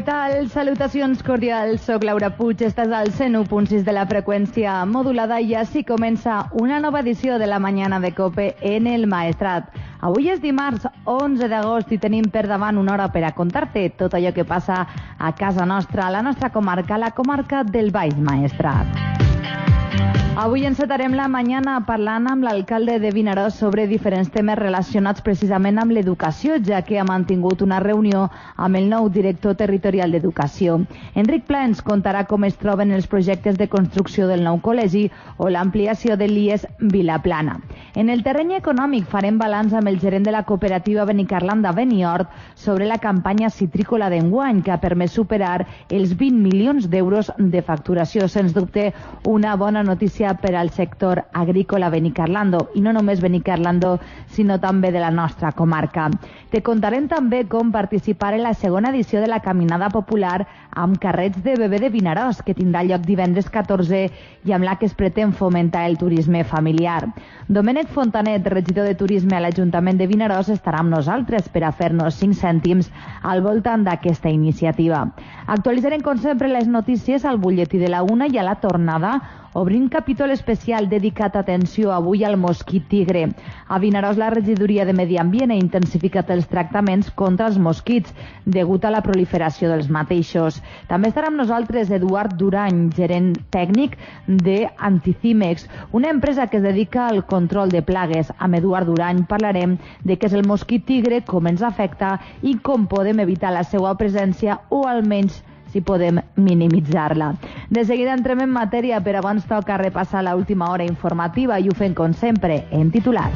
tal? Salutacions cordials, soc Laura Puig, estàs al 101.6 de la freqüència modulada i així comença una nova edició de la Mañana de COPE en el Maestrat. Avui és dimarts 11 d'agost i tenim per davant una hora per a contar-te tot allò que passa a casa nostra, a la nostra comarca, la comarca del Baix Maestrat. Avui encetarem la mañana parlant amb l'alcalde de Vinaròs sobre diferents temes relacionats precisament amb l'educació, ja que ha mantingut una reunió amb el nou director territorial d'Educació. Enric Pla ens contarà com es troben els projectes de construcció del nou col·legi o l'ampliació de l'IES Vilaplana. En el terreny econòmic farem balanç amb el gerent de la cooperativa Benicarlanda Beniort sobre la campanya citrícola d'enguany, que ha permès superar els 20 milions d'euros de facturació. Sens dubte, una bona notícia per al sector agrícola Benicarlando, i no només Benicarlando, sinó també de la nostra comarca. Te contarem també com participar en la segona edició de la Caminada Popular amb carrets de bebè de Vinaròs, que tindrà lloc divendres 14 i amb la que es pretén fomentar el turisme familiar. Domènec Fontanet, regidor de Turisme a l'Ajuntament de Vinaròs, estarà amb nosaltres per a fer-nos 5 cèntims al voltant d'aquesta iniciativa. Actualitzarem, com sempre, les notícies al butlletí de la 1 i a la tornada, obrint capítol especial dedicat atenció avui al mosquit tigre. A Vinaròs, la regidoria de Medi Ambient ha intensificat els tractaments contra els mosquits degut a la proliferació dels mateixos. També estarà amb nosaltres Eduard Durany, gerent tècnic d'Anticimex, una empresa que es dedica al control de plagues. Amb Eduard Durany parlarem de què és el mosquit tigre, com ens afecta i com podem evitar la seva presència o almenys si podem minimitzar-la. De seguida entrem en matèria, però abans toca repassar l'última hora informativa i ho fem, com sempre, en titulars.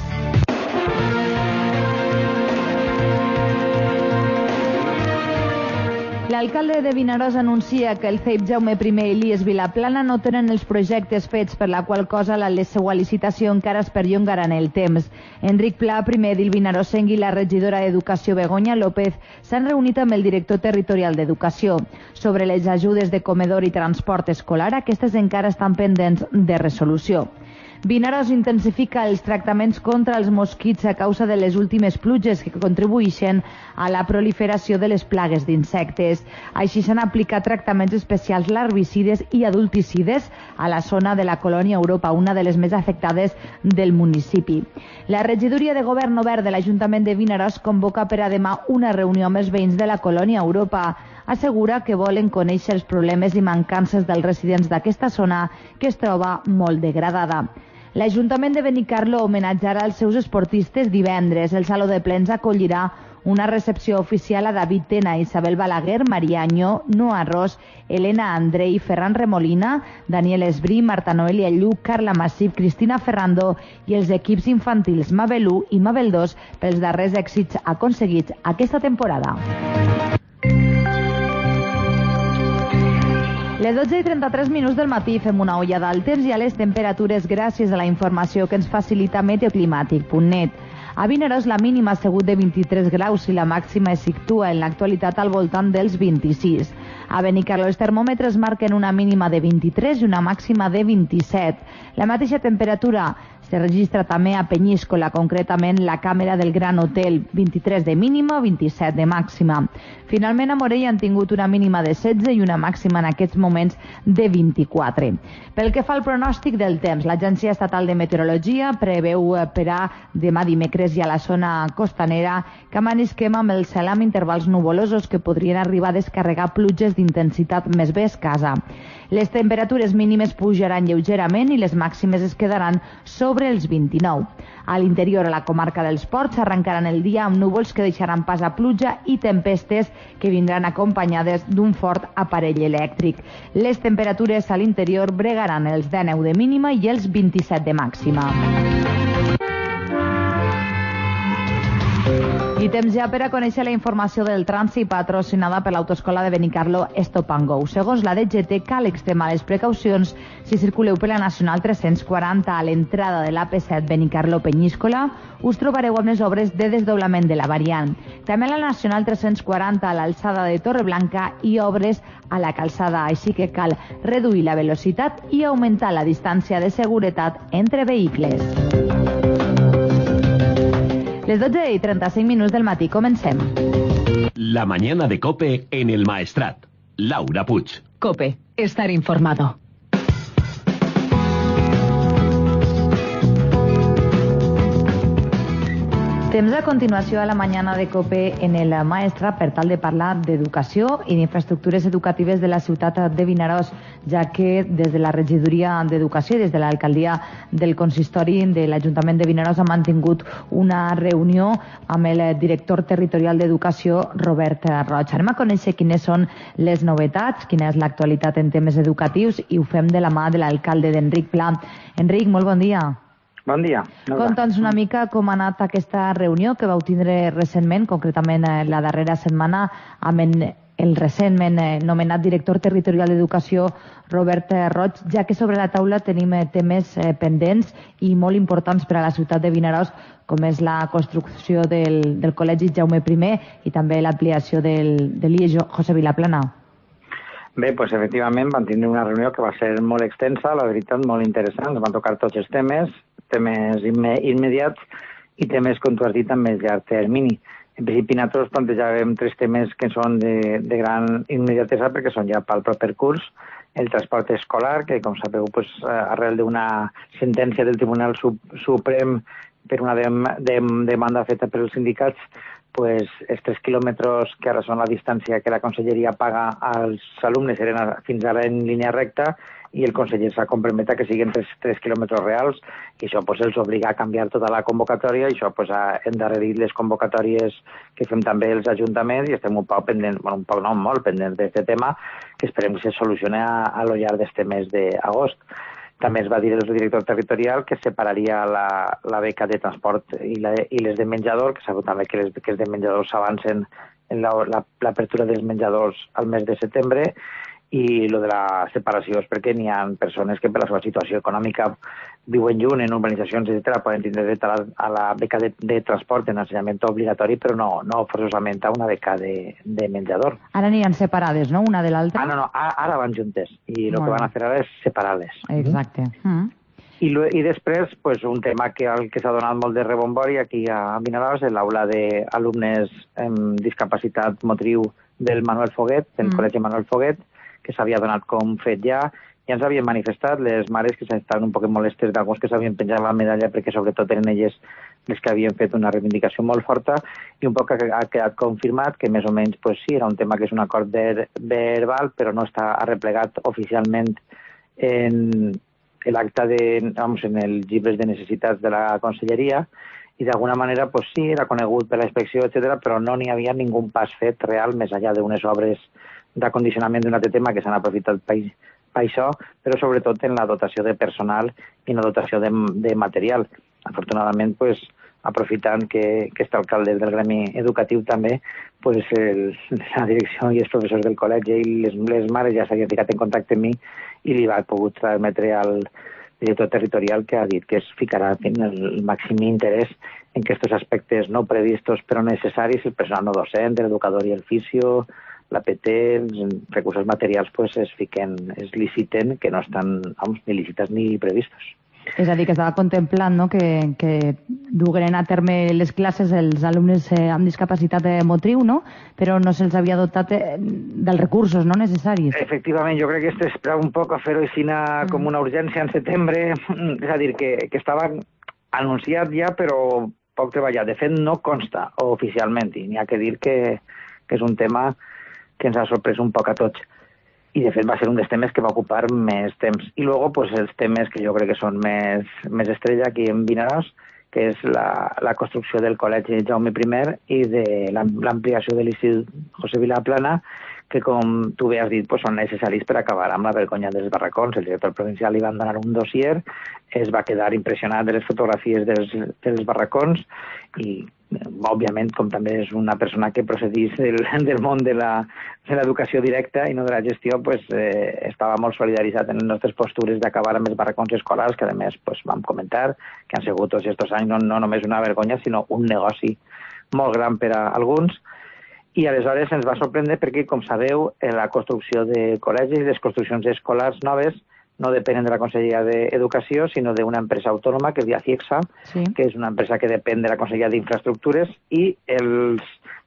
L'alcalde de Vinaròs anuncia que el CEIP Jaume I i l'IES Vilaplana no tenen els projectes fets, per la qual cosa la seva licitació encara es perllongarà en el temps. Enric Pla, primer edil vinaròsenc, i la regidora d'Educació Begoña López s'han reunit amb el director territorial d'Educació. Sobre les ajudes de comedor i transport escolar, aquestes encara estan pendents de resolució. Vinaròs intensifica els tractaments contra els mosquits a causa de les últimes pluges que contribueixen a la proliferació de les plagues d'insectes. Així s'han aplicat tractaments especials larvicides i adulticides a la zona de la Colònia Europa, una de les més afectades del municipi. La regidoria de Govern Obert de l'Ajuntament de Vinaròs convoca per a demà una reunió amb els veïns de la Colònia Europa. Assegura que volen conèixer els problemes i mancances dels residents d'aquesta zona, que es troba molt degradada. L'Ajuntament de Benicarlo homenatjarà els seus esportistes divendres. El Saló de Plens acollirà una recepció oficial a David Tena, Isabel Balaguer, Maria Añó, Noa Ros, Elena Andrei, Ferran Remolina, Daniel Esbrí, Marta Noelia Lluc, Carla Massip, Cristina Ferrando i els equips infantils Mabel 1 i Mabel 2 pels darrers èxits aconseguits aquesta temporada. Les 12:33 del matí fem una ullada al temps i a les temperatures gràcies a la informació que ens facilita meteoclimàtic.net. A Vinaròs la mínima ha sigut de 23 graus i la màxima es situa en l'actualitat al voltant dels 26. A Benicarló els termòmetres marquen una mínima de 23 i una màxima de 27. La mateixa temperatura se registra també a Penyíscola, concretament la càmera del Gran Hotel, 23 de mínima, 27 de màxima. Finalment a Morella han tingut una mínima de 16 i una màxima en aquests moments de 24. Pel que fa al pronòstic del temps, l'Agència Estatal de Meteorologia preveu per a demà dimecres i a la zona costanera que amanisquem amb el cel amb intervals nuvolosos que podrien arribar a descarregar pluges d'intensitat més escassa. Les temperatures mínimes pujaran lleugerament i les màximes es quedaran sobre els 29. A l'interior, a la comarca dels Ports, arrencaran el dia amb núvols que deixaran pas a pluja i tempestes que vindran acompanyades d'un fort aparell elèctric. Les temperatures a l'interior bregaran els 19 de mínima i els 27 de màxima. I temps ja per a conèixer la informació del trànsit patrocinada per l'Autoescola de Benicarló Stop and Go. Segons la DGT, cal extremar les precaucions si circuleu per la Nacional 340 a l'entrada de l'AP7 Benicarló-Penyíscola. Us trobareu amb les obres de desdoblament de la variant. També a la Nacional 340 a l'alçada de Torreblanca i obres a la calçada, així que cal reduir la velocitat i augmentar la distància de seguretat entre vehicles. Les 12:35 del matí, comencem. La mañana de COPE en el Maestrat. Laura Puig. COPE. Estar informado. Temps a continuació a la mañana de COPE en el Maestrat per tal de parlar d'educació i d'infraestructures educatives de la ciutat de Vinaròs, ja que des de la regidoria d'Educació i des de l'alcaldia del consistori de l'Ajuntament de Vinaròs ha mantingut una reunió amb el director territorial d'Educació, Robert Roig. Anem a conèixer quines són les novetats, quina és l'actualitat en temes educatius i ho fem de la mà de l'alcalde d'Enric Pla. Enric, molt bon dia. Bon dia. Conta'ns una mica com ha anat aquesta reunió que vau tindre recentment, concretament la darrera setmana, amb el recentment nomenat director territorial d'Educació, Robert Roig, ja que sobre la taula tenim temes pendents i molt importants per a la ciutat de Vinaròs, com és la construcció del Col·legi Jaume I i també l'ampliació del l'IE José Vilaplana. Bé, doncs efectivament vam tindre una reunió que va ser molt extensa, la veritat, molt interessant. Ens van tocar tots els temes immediats i temes, com tu has dit, a més llarg termini. En principi, nosaltres plantejàvem 3 temes que són de gran immediatesa perquè són ja pel proper curs. El transport escolar, que com sabeu, arrel d'una sentència del Tribunal Suprem per una demanda feta per els sindicats, els 3 quilòmetres que ara són la distància que la conselleria paga als alumnes eren fins ara en línia recta i el conseller s'ha compromès que siguin 3 quilòmetres reals i això els obliga a canviar tota la convocatòria i això ha endarrerit les convocatòries que fem també els ajuntaments i estem un poc pendents, molt pendents d'aquest tema que esperem que se solucioni a lo llarg d'aquest mes d'agost. També es va dir el director territorial que separaria la beca de transport i les de menjador, que sabeu també que les beques de menjador s'avancen en l'apertura dels menjadors al mes de setembre, i lo de la separació és perquè n'hi ha persones que per la seva situació econòmica viuen lluny en urbanitzacions, etc., poden tindre dret a la beca de transport en ensenyament obligatori, però no forçosament a una beca de menjador. Ara n'hi ha separades, no?, una de l'altra? No, ara van juntes, i el que van a fer ara és separar-les. Exacte. I després, un tema que s'ha donat molt de rebombori aquí a Vinaròs és l'aula d'alumnes amb discapacitat motriu del Manuel Foguet, del Col·legi Manuel Foguet, que s'havia donat com fet ja ens havien manifestat les mares que estaven un poc molestes d'alguns que s'havien penjat la medalla perquè sobretot eren elles les que havien fet una reivindicació molt forta i un poc ha quedat confirmat que més o menys sí, era un tema que és un acord verbal però no està arreplegat oficialment en l'acte en els llibres de necessitats de la conselleria i d'alguna manera sí, era conegut per la inspecció, etc., però no n'hi havia ningú pas fet real més enllà d'unes obres d'acondicionament d'un altre tema que s'han aprofitat per això, però sobretot en la dotació de personal i en la dotació de material. Afortunadament, aprofitant que està alcalde del gremi educatiu també, la direcció i els professors del col·legi i les mares ja s'havien ficat en contacte amb mi i li va pogut transmetre al director territorial que ha dit que es ficarà el màxim interès en que aquests aspectes no previstos però necessaris, el personal no docent, l'educador i el fisio, la PT, els recursos materials es liciten, que no estan ni licitats ni previstos. És a dir, que estava contemplant que dugueren a terme les classes els alumnes amb discapacitat motriu, però no se'ls havia dotat dels recursos necessaris. Efectivament, jo crec que es esperava un poc a fer-ho així com una urgència en setembre, és a dir, que estava anunciat ja, però poc treballat. De fet, no consta oficialment, i n'hi ha que dir que és un tema que ens ha sorprès un poc a tots. I, de fet, va ser un dels temes que va ocupar més temps. I després, els temes que jo crec que són més estrella aquí en Vinaròs, que és la construcció del Col·legi Jaume I i de l'ampliació de l'Institut José Vilaplana, que, com tu bé has dit, són necessaris per acabar amb la vergonya dels barracons. El director provincial li van donar un dossier, es va quedar impressionat de les fotografies dels barracons i, òbviament, com també és una persona que procedís del món de l'educació directa i no de la gestió, estava molt solidaritzat en les nostres postures d'acabar amb els barracons escolars, que a més vam comentar que han sigut tots aquests anys no només una vergonya, sinó un negoci molt gran per a alguns. I aleshores ens va sorprendre perquè, com sabeu, la construcció de col·legis i les construccions escolars noves no depenen de la Conselleria d'Educació, sinó d'una empresa autònoma, que és Diacixa, que és una empresa que depèn de la Conselleria d'Infraestructures, i els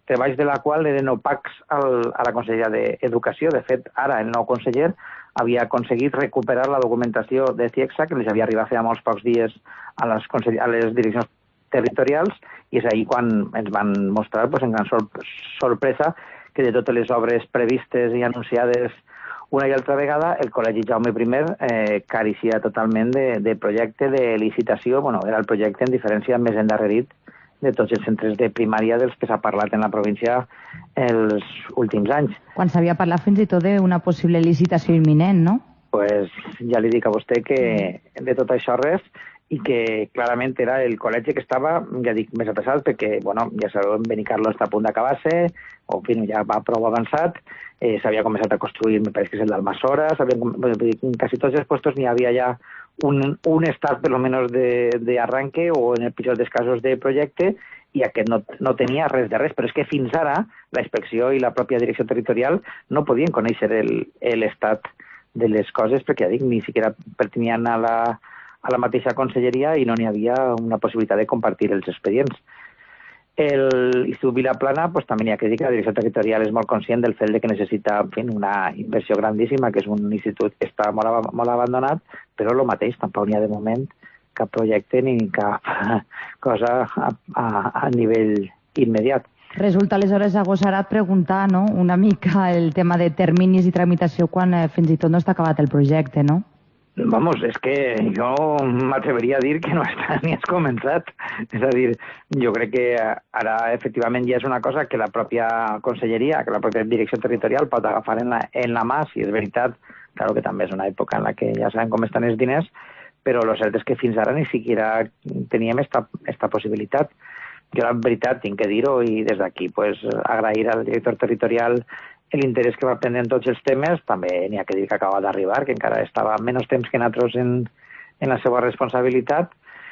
treballs de la qual eren opacs a la Conselleria d'Educació. De fet, ara el nou conseller havia aconseguit recuperar la documentació de CIEXA, que els havia arribat feia molts pocs dies a les direccions territorials, i és ahir quan ens van mostrar, en gran sorpresa, que de totes les obres previstes i anunciades una i altra vegada, el Col·legi Jaume I careixia totalment de projecte de licitació. Era el projecte, en diferència, més endarrerit de tots els centres de primària dels que s'ha parlat en la província els últims anys. Quan s'havia parlat fins i tot d'una possible licitació imminent, no? Pues ja li dic a vostè que de tot això res, i que clarament era el col·legi que estava, ja dic, més atrasat, perquè, ja sabeu, Benicarlo està a punt d'acabar-se, o ja va prou avançat, s'havia començat a construir, me pareix que és el d'Almassora, en quasi tots els puestos n'hi havia ja un estat, per lo menos, d'arranque, o en el pitjor dels casos de projecte, i aquest no tenia res de res. Però és que fins ara la inspecció i la pròpia direcció territorial no podien conèixer l'estat de les coses, perquè, ja dic, ni siquiera pertanyien a la mateixa conselleria i no n'hi havia una possibilitat de compartir els expedients. L'Institut Vilaplana també n'hi ha que dir que la direcció territorial és molt conscient del fet que necessita una inversió grandíssima, que és un institut que està molt abandonat, però el mateix, tampoc n'hi ha de moment cap projecte ni cap cosa a nivell immediat. Resulta aleshores agosarat preguntar, no?, una mica el tema de terminis i tramitació quan fins i tot no està acabat el projecte, no? Vamos, és que jo m'atreveria a dir que no està ni has començat. És a dir, jo crec que ara efectivament ja és una cosa que la pròpia conselleria, que la pròpia direcció territorial pot agafar en la mà, si és veritat. Claro que també és una època en la que ja sabem com estan els diners, però el cert és que fins ara ni siquiera teníem esta possibilitat. Jo la veritat tinc que dir-ho, i des d'aquí agrair al director territorial l'interès que va prendre en tots els temes. També n'hi ha que dir que acaba d'arribar, que encara estava menys temps que nosaltres en la seva responsabilitat,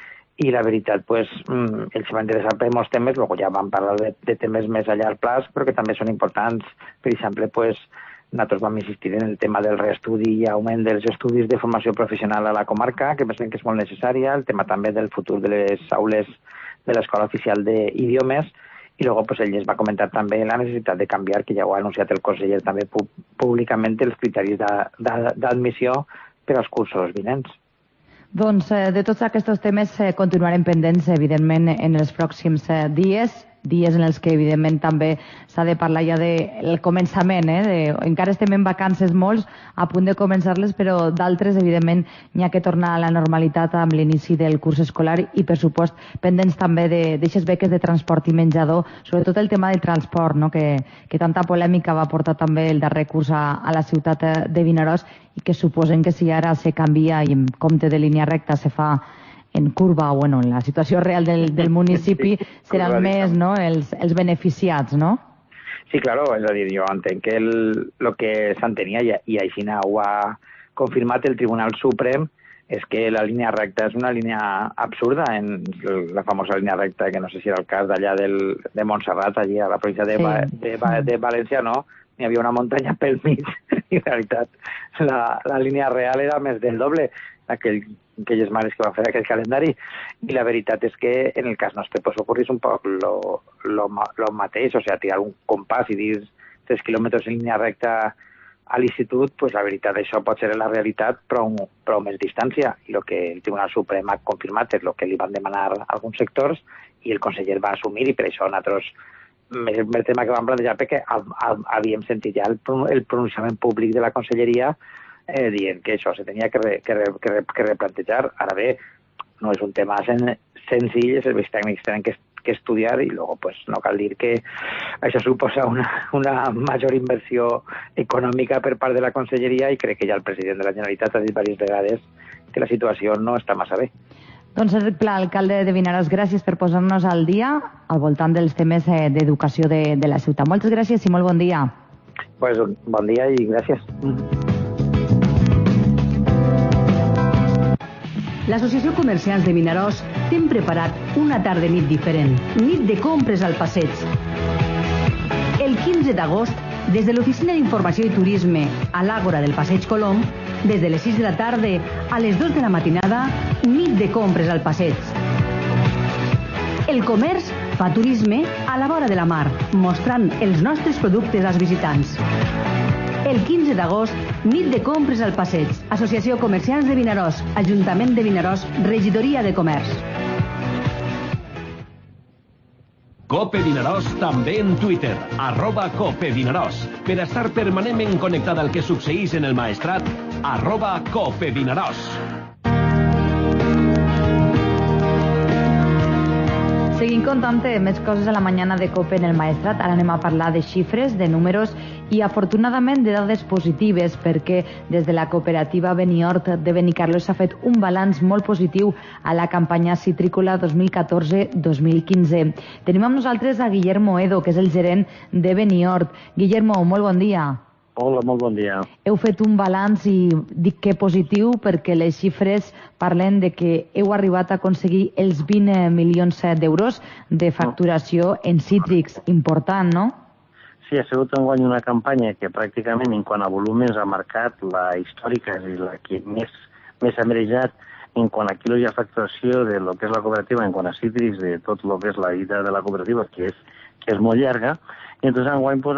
i la veritat, ells van interessar per molts temes. Luego ja vam parlar de temes més a llarg plaç, però que també són importants. Per exemple, nosaltres vam insistir en el tema del reestudi i augment dels estudis de formació professional a la comarca, que pensem que és molt necessària, el tema també del futur de les aules de l'Escola Oficial d'Idiomes, i luego ell es va comentar també la necessitat de canviar, que ja ho ha anunciat el conseller també públicament, els criteris d'admissió per als cursos vinents. Doncs de tots aquests temes continuarem pendents, evidentment, en els pròxims dies en els que, evidentment, també s'ha de parlar ja del començament. Encara estem en vacances molts, a punt de començar-les, però d'altres, evidentment, n'hi ha que tornar a la normalitat amb l'inici del curs escolar i, per supost, pendents també d'aixes beques de transport i menjador, sobretot el tema del transport, no? que tanta polèmica va portar també el darrer curs a la ciutat de Vinaròs, i que suposen que si ara se canvia i en compte de línia recta se fa en curva, o en la situació real del municipi, seran més, no?, els beneficiats, no? Sí, claro, és a dir, jo entenc que el que s'entenia, i així ho ha confirmat el Tribunal Suprem, és que la línia recta és una línia absurda, en la famosa línia recta, que no sé si era el cas d'allà de Montserrat, allí a la província de València, no? N'hi havia una muntanya pel mig, i en realitat la línia real era més del doble, aquelles mares que van fer aquell calendari, i la veritat és que en el cas nostre ocorrís un poc lo mateix, o sigui, tirar un compàs i dir 3 quilòmetres en línia recta a l'institut, la veritat això pot ser la realitat, però més distància, i el que el Tribunal Suprem ha confirmat és el que li van demanar alguns sectors, i el conseller va assumir, i per això nosaltres el tema que vam plantejar, perquè havíem sentit ja el pronunciament públic de la conselleria dient que això se tenia que replantejar. Ara bé, no és un tema senzill, els serveis tècnics tenen que estudiar, i luego no cal dir que això suposa una major inversió econòmica per part de la conselleria, i crec que ja el president de la Generalitat ha dit diverses vegades que la situació no està massa bé. Doncs Enric Pla, alcalde de Vinaròs, gràcies per posar-nos al dia al voltant dels temes d'educació de la ciutat. Moltes gràcies i molt bon dia. Bon dia i gràcies. L'Associació Comerciants de Vinaròs t'hem preparat una tarda-nit diferent. Nit de compres al passeig. El 15 d'agost, des de l'Oficina d'Informació i Turisme a l'Àgora del Passeig Colom, des de les 6 de la tarda a les 2 de la matinada, nit de compres al passeig. El comerç fa Fa turisme a la vora de la mar, mostrant els nostres productes als visitants. El 15 d'agost, nit de compres al Passeig. Associació Comerciants de Vinaròs, Ajuntament de Vinaròs, Regidoria de Comerç. Cope Vinaròs també en Twitter, @CopeVinaròs, per estar permanentment connectada al que succeís en el Maestrat, @CopeVinaròs. Seguim contant més coses a la mañana de COPE en el Maestrat. Ara anem a parlar de xifres, de números i afortunadament de dades positives, perquè des de la cooperativa Benihort de Benicarló s'ha fet un balanç molt positiu a la campanya citrícola 2014-2015. Tenim amb nosaltres a Guillermo Edo, que és el gerent de Benihort. Guillermo, molt bon dia. Hola, molt bon dia. Heu fet un balanç i dic que positiu perquè les xifres parlen de que heu arribat a aconseguir els 20 milions d'euros de facturació en cítrics. Important, no? Sí, ha sigut enguany una campanya que pràcticament en quant a volumens ha marcat la històrica i la que més ha merejat en quant a quilos i a facturació de lo que és la cooperativa, en quant a cítrics, de tot el que és la vida de la cooperativa, que és molt llarga. I entonces enguany pues,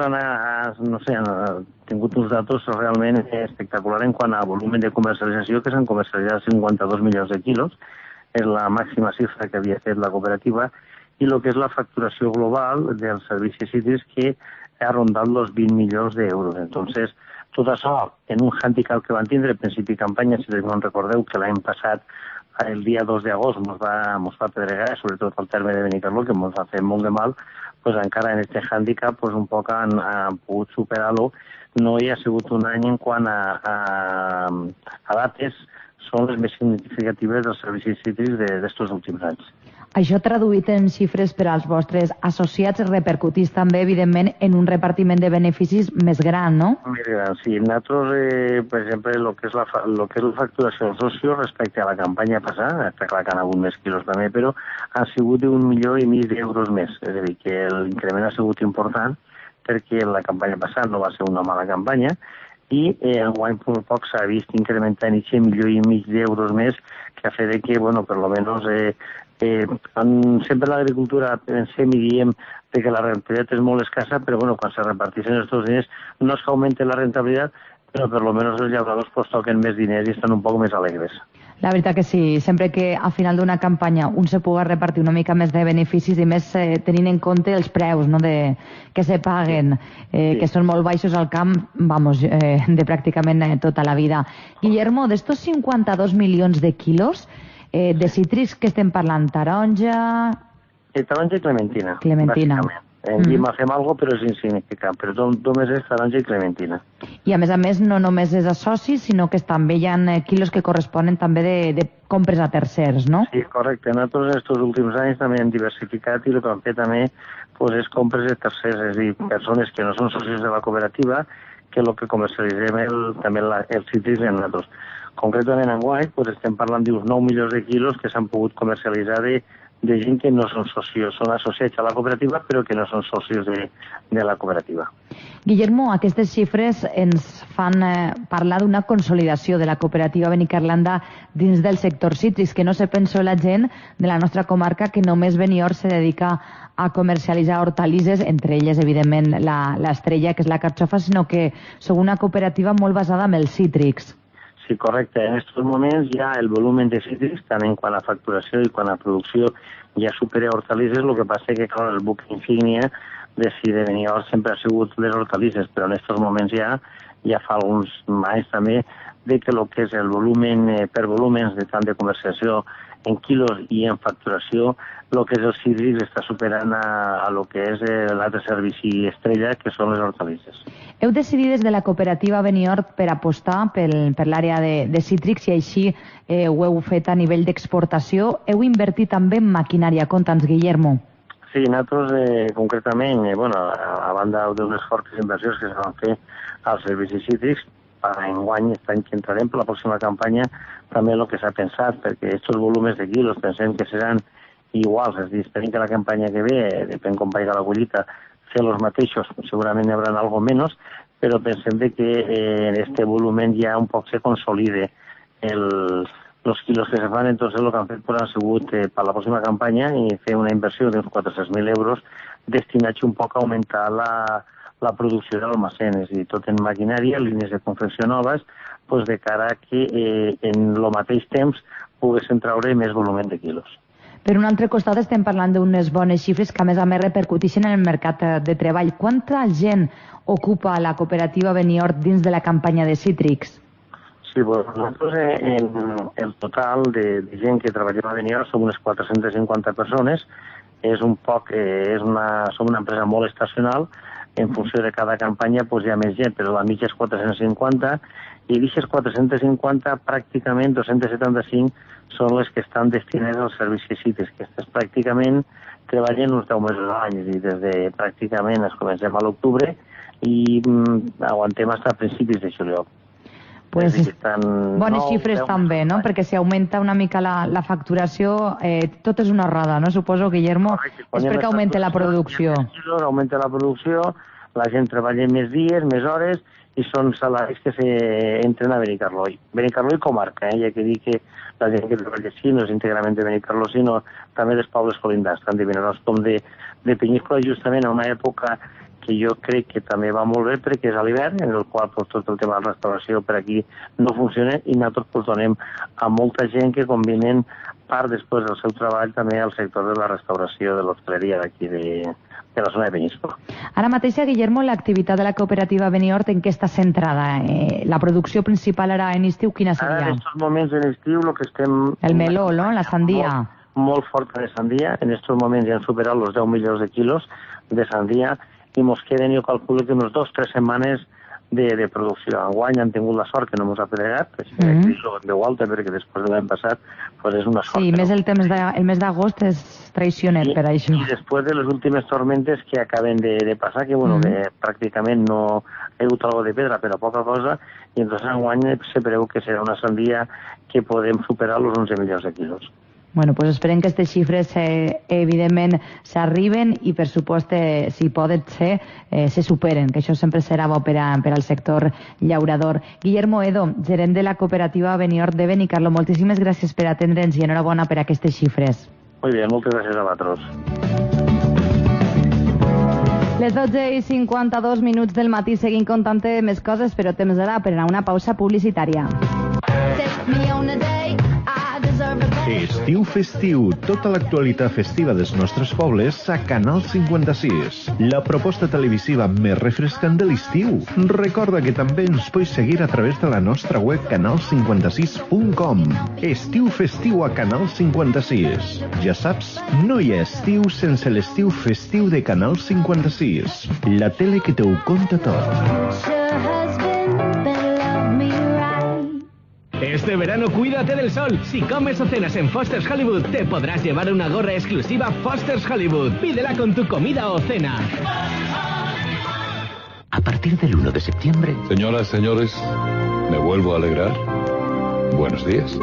han tingut uns datos realment espectaculars en quant a volumen de comercialització, que s'han comercialitzat 52 milions de quilos, és la màxima xifra que havia fet la cooperativa, i el que és la facturació global dels servicis cítrics, que ha rondat els 20 milions d'euros. Entonces, tot això en un handicap que van tindre al principi de campanya, si no recordeu que l'any passat, el dia 2 d'agost, mos va pedregar, sobretot al terme de Benicarló, que mos va fer molt de mal, pues encara en aquest handicap pues, un poc han pogut superar-lo. No hi ha sigut un any en quant a dates, són les més significatives dels servicis cítrics d'estos últims anys. Això traduït en xifres per als vostres associats repercutís també, evidentment, en un repartiment de beneficis més gran, no? Més gran, sí. Nosaltres, per exemple, el que és la facturació dels socios respecte a la campanya passada, està clar que han hagut més quilos també, però ha sigut d'1,5 milió d'euros més. És a dir, que l'increment ha sigut important perquè la campanya passada no va ser una mala campanya i enguany poc s'ha vist incrementant aquest 1,5 milió d'euros més, que ha fet que, bueno, per lo menos... sempre l'agricultura pensem i diem que la rentabilitat és molt escassa, però bueno, quan se reparteixen aquests diners no és que augmente la rentabilitat, però per lo menos els llauradors pues, toquen més diners i estan un poc més alegres. La veritat que sí, sempre que a final d'una campanya un se pugui repartir una mica més de beneficis i més tenint en compte els preus, no, que se paguen, sí. Que són molt baixos al camp, vamos, de pràcticament tota la vida. Guillermo, d'estos 52 milions de quilos, de cítrics que estem parlant, taronja... Taronja i clementina. Clementina. En Llima fem alguna cosa, però és insignificant. Però només és taronja i clementina. I a més, no només és a socis, sinó que també hi ha quilos que corresponen també de compres a tercers, no? Sí, correcte. Nosaltres en aquests últims anys també hem diversificat i el que hem fet també pues, és compres de tercers, és a dir, persones que no són socis de la cooperativa, que el que comercialitzem també els cítrics en nosaltres. Concretament enguany pues, estem parlant d'uns 9 milions de quilos que s'han pogut comercialitzar de gent que no són socios, són associats a la cooperativa però que no són socios de la cooperativa. Guillermo, aquestes xifres ens fan parlar d'una consolidació de la cooperativa Benicarlanda dins del sector cítrics, que no se pensa la gent de la nostra comarca que només Benihort se dedica a comercialitzar hortalisses, entre elles, evidentment, l'estrella, que és la carxofa, sinó que sou una cooperativa molt basada en els cítrics. Sí, correcte. En aquests moments ja el volumen de cítrics, tant en quant a facturació i quant a producció, ja supera hortalisses. El que passa que, clar, el buc insígnia de Benihort sempre ha sigut les hortalisses, però en aquests moments ja fa alguns anys també de que el que és el volumen per volúmens de tant de comerciació en quilos i en facturació, el que és el cítrics està superant a lo que és l'altre servici estrella, que són les hortalisses. Heu decidit des de la cooperativa Benihort per apostar per l'àrea de cítrics i així ho heu fet a nivell d'exportació. Heu invertit també en maquinària. Conta'ns, Guillermo. Sí, nosaltres concretament, a banda d'unes fortes inversions que es van fer als servicis cítrics, per enguany, l'any que entrarem per la pròxima campanya, també el que s'ha pensat, perquè aquests volúmens de quilos pensem que seran iguals, és a dir, esperem que la campanya que ve, depèn com vagi la collita, fer els mateixos, segurament hi haurà algo menys, però pensem que en este volumen ja un poc se consolide els quilos que se fan, entonces el que han fet pues, ha sigut per la pròxima campanya i fer una inversió d'uns 400.000 euros destinats un poc a augmentar la producció d'almacén, és a dir, tot en maquinària, línies de confecció noves, pues, de cara a que en el mateix temps poguessin traure més volum de quilos. Per un altre costat estem parlant d'unes bones xifres que a més repercuteixen en el mercat de treball. Quanta gent ocupa la cooperativa Benihort dins de la campanya de cítrics? Sí, pues nosaltres en el total de gent que treballem a Benihort som unes 450 persones. Som una empresa molt estacional. En funció de cada campanya pues, hi ha més gent, però la mitja és 450 i d'aquestes 450 pràcticament 275 són les que estan destinades als servicis CITES, que aquestes pràcticament treballen uns 10 mesos a l'any, és a dir, des de pràcticament comencem a l'octubre i aguantem fins a principis de juliol. Pues bones xifres també, no? Perquè si augmenta una mica la facturació, tot és una errada, no? Suposo, Guillermo, és perquè augmenta la producció. Augmenta la producció, la gent treballa més dies, més hores, i són salaris que entren a Benicarló. Benicarló i comarca, ja que dir que la gent que treballa així no és íntegrament de Benicarló, sinó també dels pobles colindants, tant de Vinaròs com de Penyíscola, justament en una època que jo crec que també va molt bé perquè és a l'hivern, en el qual pues, tot el tema de la restauració per aquí no funciona i nosaltres pues, donem a molta gent que combinen part després del seu treball també al sector de la restauració de l'hostaleria d'aquí de la zona de Penyíscola. Ara mateix, Guillermo, l'activitat de la cooperativa Benihort en què està centrada? La producció principal ara en estiu, quina seria? Ara, en aquests moments en estiu, el que estem... El meló, no? La sandia. Molt forta de sandia. En aquests moments ja han superat els 10 milions de quilos de sandia i ens queden, jo calculo que unes 2 o 3 setmanes de producció. Enguany han tingut la sort que no ens ha pedregat, així que ho veu alta, perquè després de l'any passat pues és una sort. Sí, més el mes d'agost és traicioner per això. I després de les últimes tormentes que acaben de passar, que, bueno, que pràcticament no ha hagut algo de pedra, però poca cosa, i entonces enguany se preveu que serà una sandia que podem superar els 11 milions de quilos. Bueno, pues esperem que aquestes xifres evidentment s'arriben i per supost, si poden ser, se superen, que això sempre serà bo per al sector llaurador. Guillermo Edo, gerent de la cooperativa Benihort de Benicarló, moltíssimes gràcies per atendre'ns i enhorabona per aquestes xifres. Molt bé, moltes gràcies a vosaltres. Les 12:52 del matí seguim contant més coses, però temps ara per a una pausa publicitària. Estiu festiu, tota l'actualitat festiva dels nostres pobles a Canal 56. La proposta televisiva més refrescant de l'estiu. Recorda que també ens pots seguir a través de la nostra web canal56.com. Estiu festiu a Canal 56. Ja saps, no hi ha estiu sense l'estiu festiu de Canal 56. La tele que te ho conta tot. Este verano cuídate del sol. Si comes o cenas en Foster's Hollywood, te podrás llevar una gorra exclusiva Foster's Hollywood. Pídela con tu comida o cena. A partir del 1 de septiembre... Señoras, señores, me vuelvo a alegrar. Buenos días.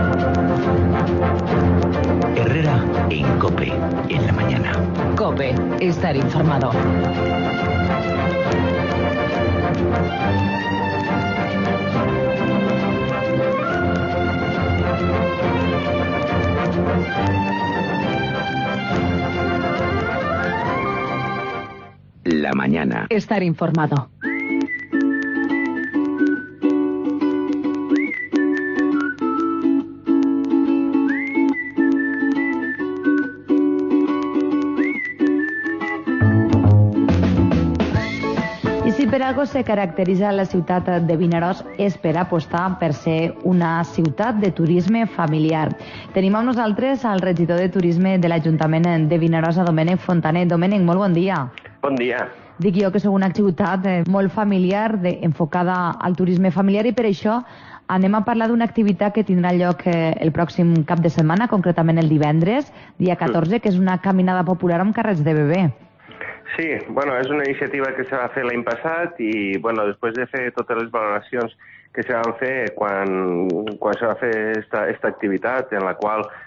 Herrera en COPE, en la mañana. COPE, estar informado. La mañana. Estar informado. I si per algo se caracteritza la ciutat de Vinaròs és per apostar per ser una ciutat de turisme familiar. Tenim amb nosaltres el regidor de turisme de l'Ajuntament de Vinaròs, Domènec Fontaner. Domènec, molt bon dia. Bon dia. Dic jo que sou una ciutat molt familiar, enfocada al turisme familiar, i per això anem a parlar d'una activitat que tindrà lloc el pròxim cap de setmana, concretament el divendres, dia 14, que és una caminada popular amb carrets de bebè. Sí, bueno, és una iniciativa que se va fer l'any passat i, bueno, després de fer totes les valoracions que se van fer quan se va fer esta activitat, en la qual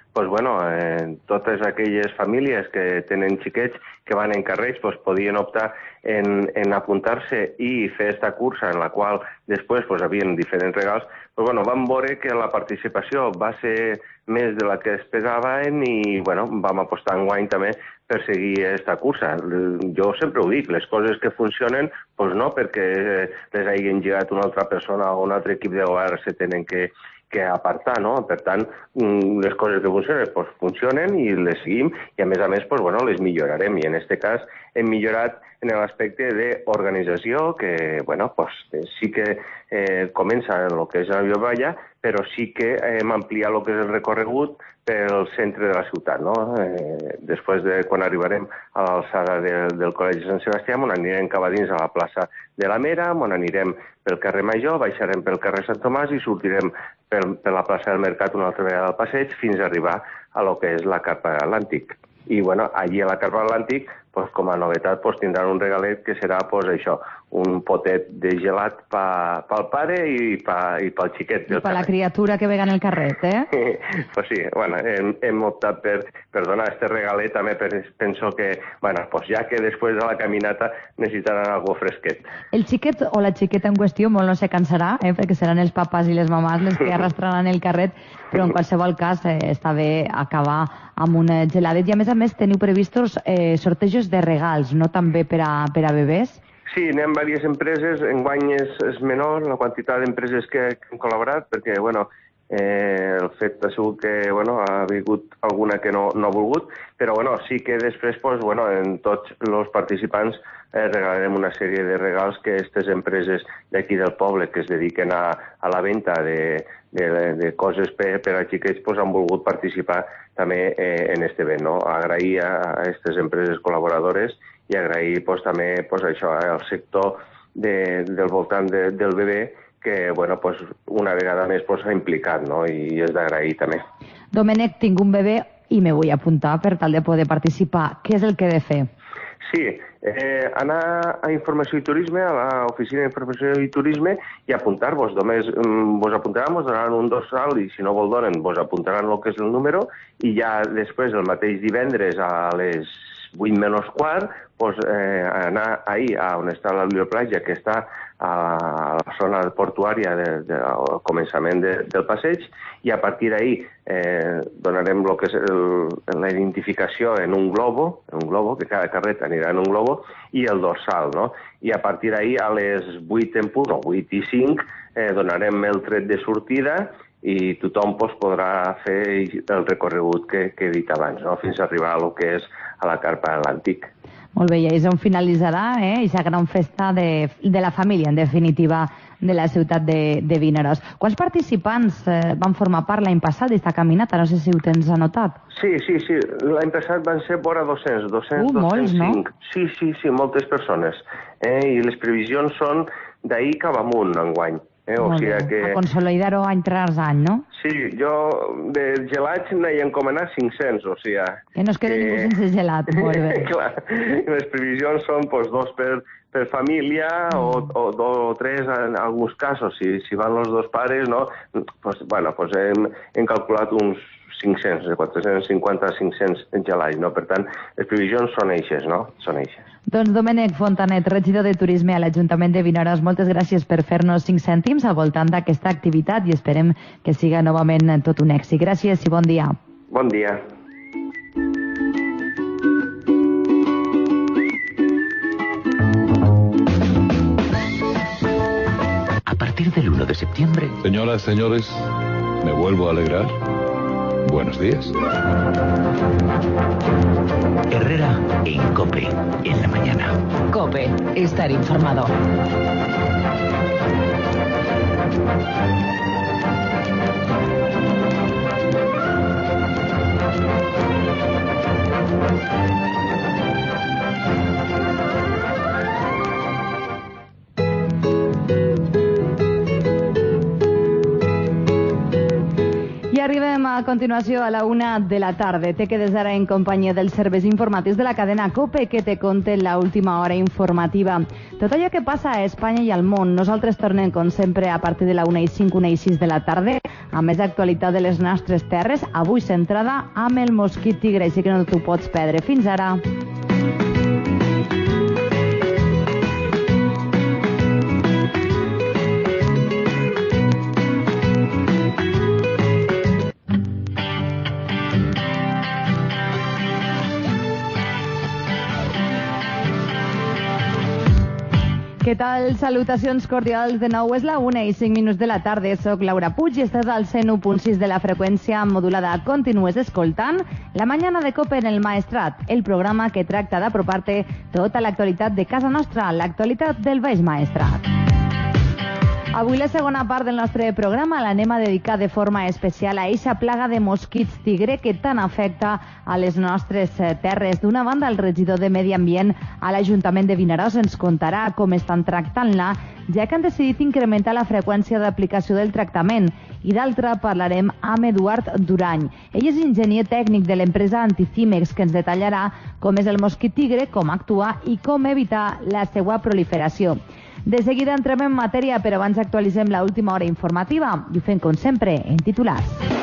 doncs, bueno, totes aquelles famílies que tenen xiquets que van en carrers doncs, podien optar en apuntar-se i fer esta cursa en la qual després doncs, havien diferents regals. Però, bueno, vam veure que la participació va ser més de la que esperaven i bueno, vam apostar enguany també per seguir aquesta cursa. Jo sempre ho dic, les coses que funcionen, doncs no perquè les hagin llegat una altra persona o un altre equip de govern se tenen que apartar, no? Per tant, les coses que funcionen, doncs funcionen i les seguim i a més, doncs, bueno, les millorarem. I en aquest cas hem millorat en l'aspecte d'organització, que, bueno, doncs sí que comença en el que és la Vilavalla, però sí que hem ampliat el que és el recorregut pel centre de la ciutat, no? Després de quan arribarem a l'alçada del Col·legi Sant Sebastià, on anirem cap a dins a la plaça de la Mera, on anirem pel carrer Major, baixarem pel carrer Sant Tomàs i sortirem per la plaça del Mercat una altra vegada al passeig fins a arribar a lo que és la Carpa de l'Atlàntic. I, bueno, allí a la Carpa de l'Atlàntic, pues, com a novetat, pues, tindran un regalet que serà, pues, això, un potet de gelat pel pare i pel xiquet. I per la criatura que vega en el carret, Pues sí, bueno, hem optat per donar este regalet, també penso que, bueno, pues ja que després de la caminata necessitaran algo fresquet. El xiquet o la xiqueta en qüestió molt no se cansarà, perquè seran els papàs i les mamàs les que arrastraran el carret, però en qualsevol cas està bé acabar amb un geladet. I a més teniu previstos sortejos de regals, no també per a bebès? Sí, anem diverses empreses, enguany és menor la quantitat d'empreses que han col·laborat, perquè, bueno, el fet ha sigut que, bueno, ha vingut alguna que no ha volgut, però, bueno, sí que després, pues, bueno, en tots els participants regalarem una sèrie de regals que aquestes empreses d'aquí del poble que es dediquen a la venda de coses per a xiquets pues, han volgut participar també en este event, no? Agrair a aquestes empreses col·laboradores i agrair pues, també pues, això, al sector del voltant del bebè que bueno, pues, una vegada més pues, s'ha implicat, no? I és d'agrair també. Domènec, tinc un bebè i me vull apuntar per tal de poder participar. Què és el que he de fer? Sí, anar a Informació i Turisme, a l'oficina d'Informació i Turisme i apuntar-vos. Només vos apuntaran, vos donaran un dorsal i si no vol donen, vos apuntaran el que és el número i ja després, el mateix divendres a les 8 menys quart, pues, anar ahir on està la biblioplatja, que està a la zona portuària al començament del passeig, i a partir d'ahir donarem el que és la identificació en un globo, que cada carret anirà en un globo, i el dorsal, no? I a partir d'ahir, a les 8 en punt, o 8 i 5, donarem el tret de sortida i tothom pues, podrà fer el recorregut que he dit abans, no? Fins a arribar a lo que és a la Carpa de l'Antic. Molt bé, i és on finalitzarà aquesta gran festa de la família, en definitiva, de la ciutat de Vinaròs. Quants participants van formar part l'any passat d'aquesta caminata? No sé si ho tens anotat. Sí. L'any passat van ser vora 200, 205. Molts, no? Sí, moltes persones. I les previsions són d'ahir cap amunt, enguany. O sigui que... A consolidar-ho any tras any, no? Sí, jo de gelats n'hi encomanar 500, o sigui... Que no es quede ningú sense gelat, molt bé. Clar, les previsions són pues, 2 per família o 2 o 3 en alguns casos, si van els 2 pares, no? Pues, bueno, pues hem calculat uns 500, de 450 a 500 gelats, no? Per tant, les previsions són eixes, no? Són eixes. Doncs Domènec Fontanet, regidor de Turisme a l'Ajuntament de Vinaròs, moltes gràcies per fer-nos 5 cèntims al voltant d'aquesta activitat i esperem que siga novament tot un èxit. Gràcies i bon dia. Bon dia. A partir del 1 de septiembre... Señoras, señores, me vuelvo a alegrar. Buenos días. Herrera en COPE, en la mañana. COPE, estar informado. I arribem a continuació a la 1 de la tarda. Te quedes ara en companyia dels serveis informatius de la cadena COPE que te conten l'última hora informativa. Tot allò que passa a Espanya i al món. Nosaltres tornem, com sempre, a partir de la 1:05, 1:06 de la tarda, amb més actualitat de les nostres terres, avui centrada amb el mosquit tigre, així que no t'ho pots perdre. Fins ara. Què tal? Salutacions cordials de nou. És la 1:05 de la tarda. Soc Laura Puig i estàs al 101.6 de la freqüència modulada. Continues escoltant La Mañana de COPE en el Maestrat, el programa que tracta d'apropar-te tota l'actualitat de casa nostra, l'actualitat del Baix Maestrat. Avui la segona part del nostre programa l'anem a dedicar de forma especial a eixa plaga de mosquits tigre que tant afecta a les nostres terres. D'una banda, el regidor de Medi Ambient a l'Ajuntament de Vinaròs ens contarà com estan tractant-la, ja que han decidit incrementar la freqüència d'aplicació del tractament. I d'altra parlarem amb Eduard Durany. Ell és enginyer tècnic de l'empresa Anticimex, que ens detallarà com és el mosquit tigre, com actuar i com evitar la seva proliferació. De seguida entrem en matèria, però abans actualitzem l'última hora informativa i ho fem, com sempre, en titulars.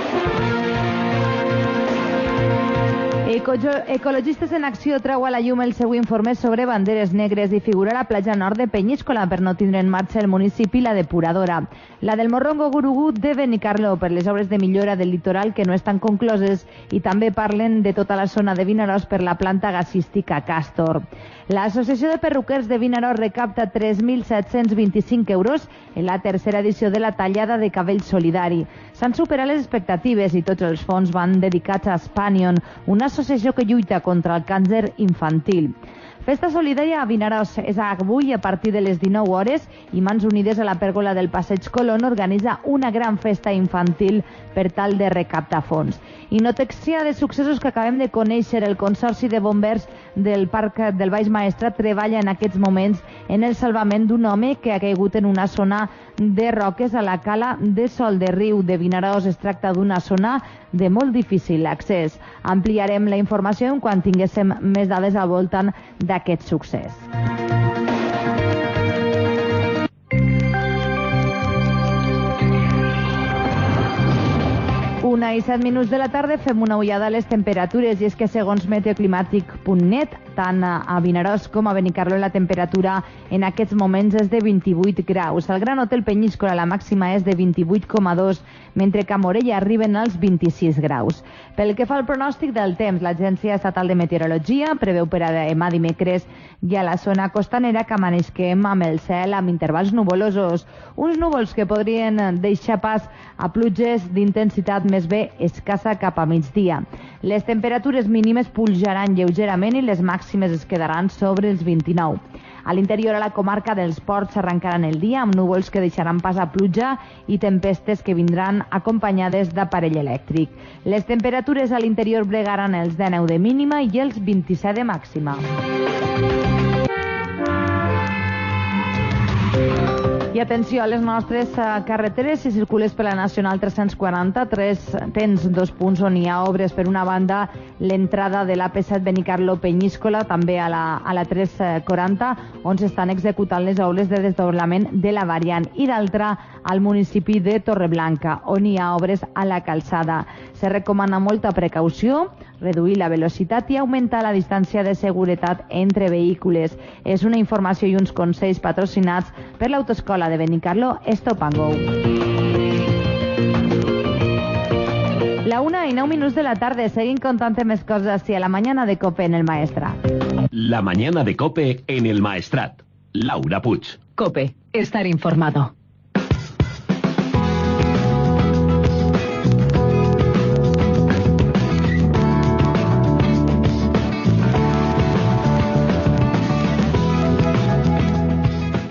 Ecologistes en Acció treu a la llum el seu informe sobre banderes negres i figura la platja nord de Penyíscola per no tindre en marxa el municipi la depuradora. La del Morrongo Gurugú de Benicarló per les obres de millora del litoral que no estan concloses i també parlen de tota la zona de Vinaròs per la planta gasística Castor. L'Associació de Perruquers de Vinaròs recapta 3.725 euros en la tercera edició de la tallada de cabell solidari. S'han superat les expectatives i tots els fons van dedicats a Spanion, una associació que lluita contra el càncer infantil. Festa solidària a Vinaròs és avui a partir de les 19 hores i Mans Unides a la pèrgola del Passeig Colón organitza una gran festa infantil per tal de recaptar fons. I notícia de successos que acabem de conèixer, el Consorci de Bombers del Parc del Baix Maestrat treballa en aquests moments en el salvament d'un home que ha caigut en una zona de roques a la cala de Sol de Riu de Vinaròs. Es tracta d'una zona de molt difícil accés. Ampliarem la informació quan tinguéssim més dades al voltant d'aquest succés. 1:07 de la tarda fem una ullada a les temperatures i és que segons meteoclimàtic.net tant a Vinaròs com a Benicarló la temperatura en aquests moments és de 28 graus. Al Gran Hotel Penyíscola la màxima és de 28,2 mentre que a Morella arriben als 26 graus. Pel que fa al pronòstic del temps, l'Agència Estatal de Meteorologia preveu per a demà dimecres i a la zona costanera que amaneixem amb el cel amb intervals nuvolosos, uns núvols que podrien deixar pas a pluges d'intensitat més bé escassa cap a migdia. Les temperatures mínimes pujaran lleugerament i les màximes es quedaran sobre els 29. A l'interior, a la comarca dels Ports, arrencaran el dia amb núvols que deixaran pas a pluja i tempestes que vindran acompanyades d'aparell elèctric. Les temperatures a l'interior bregaran els 19 de mínima i els 27 de màxima. I atenció a les nostres carreteres. Si circules per la Nacional 340, tens dos punts on hi ha obres. Per una banda, l'entrada de l'AP7 Benicarló-Penyíscola, també a la 340, on s'estan executant les obres de desdoblament de la variant. I d'altra, al municipi de Torreblanca, on hi ha obres a la calçada. Se recomana molta precaució, reduir la velocitat i augmentar la distància de seguretat entre vehicles. És una informació i uns consells patrocinats per l'Autoescola de Benicarló Stop and Go. La 1:09 de la tarda, seguim contant més coses així a la mañana de COPE en el Maestrat. La mañana de COPE en el Maestrat. Laura Puig. COPE, estar informado.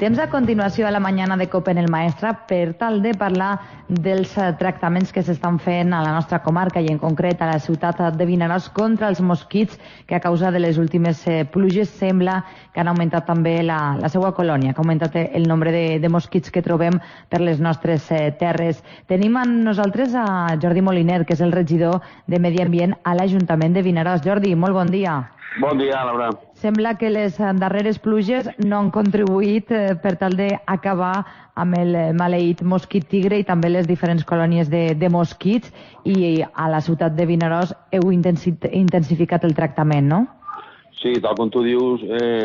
Temps a continuació a la mañana de COPE en el Maestrat per tal de parlar dels tractaments que s'estan fent a la nostra comarca i en concret a la ciutat de Vinaròs contra els mosquits que a causa de les últimes pluges sembla que han augmentat també la seva colònia, que ha augmentat el nombre de mosquits que trobem per les nostres terres. Tenim amb nosaltres a Jordi Moliner, que és el regidor de Medi Ambient a l'Ajuntament de Vinaròs. Jordi, molt bon dia. Bon dia, Laura. Sembla que les darreres pluges no han contribuït per tal d'acabar amb el maleït mosquit tigre i també les diferents colònies de mosquits, i a la ciutat de Vinaròs heu intensificat el tractament, no? Sí, tal com tu dius,